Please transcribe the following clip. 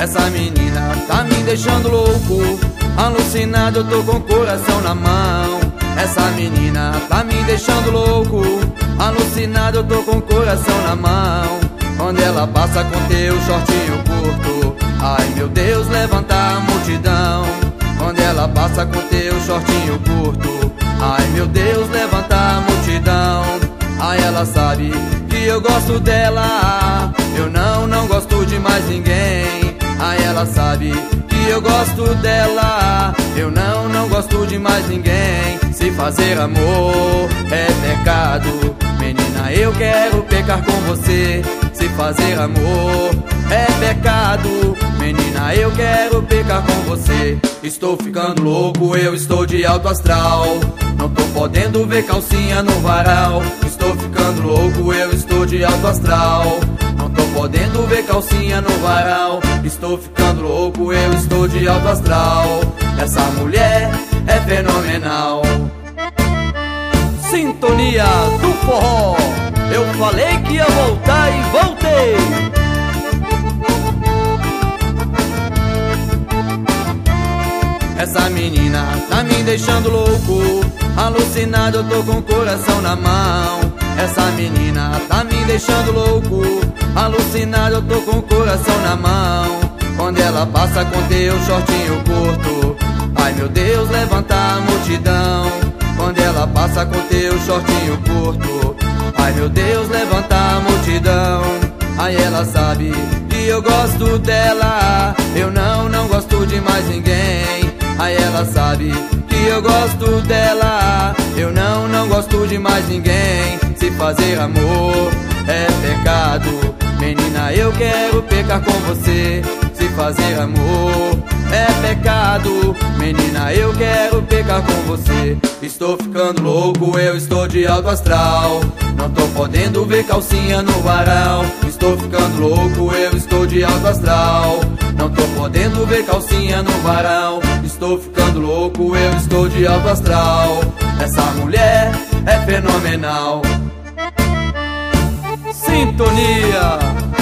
Essa menina tá me deixando louco, alucinado, eu tô com o coração na mão. Essa menina tá me deixando louco, alucinado, eu tô com o coração na mão. Quando ela passa com teu shortinho curto, ai meu Deus, levanta a multidão. Quando ela passa com teu shortinho curto, ai meu Deus, levanta a multidão. Ai, ela sabe que eu gosto dela, eu não gosto de mais ninguém. Ai, ela sabe que eu gosto dela, eu não gosto de mais ninguém. Se fazer amor é pecado, menina, eu quero pecar com você. Se fazer amor é pecado, menina, eu quero pecar com você. Estou ficando louco, eu estou de alto astral, não tô podendo ver calcinha no varal. Estou ficando louco, eu estou de alto astral, não tô podendo ver calcinha no varal. Estou ficando louco, eu estou de alto astral, essa mulher é fenomenal. Sintonia do forró, eu falei que ia voltar e voltei. Essa menina tá me deixando louco, alucinado, eu tô com o coração na mão. Essa menina tá me deixando louco, alucinado, eu tô com o coração na mão. Quando ela passa com teu shortinho curto, ai meu Deus, levanta a multidão. Quando ela passa com teu shortinho curto, ai meu Deus, levanta a multidão. Ai, ela sabe que eu gosto dela, eu não gosto de mais ninguém. Ai, ela sabe que eu gosto dela, eu não gosto de mais ninguém. Se fazer amor é pecado, menina, eu quero pecar com você. Se fazer amor é pecado, menina, eu quero pecar com você. Estou ficando louco, eu estou de alto astral, não tô podendo ver calcinha no varal. Estou ficando louco, eu estou de alto astral, não tô podendo ver calcinha no varal. Estou ficando louco, eu estou de alto astral, essa mulher é fenomenal. Sintonia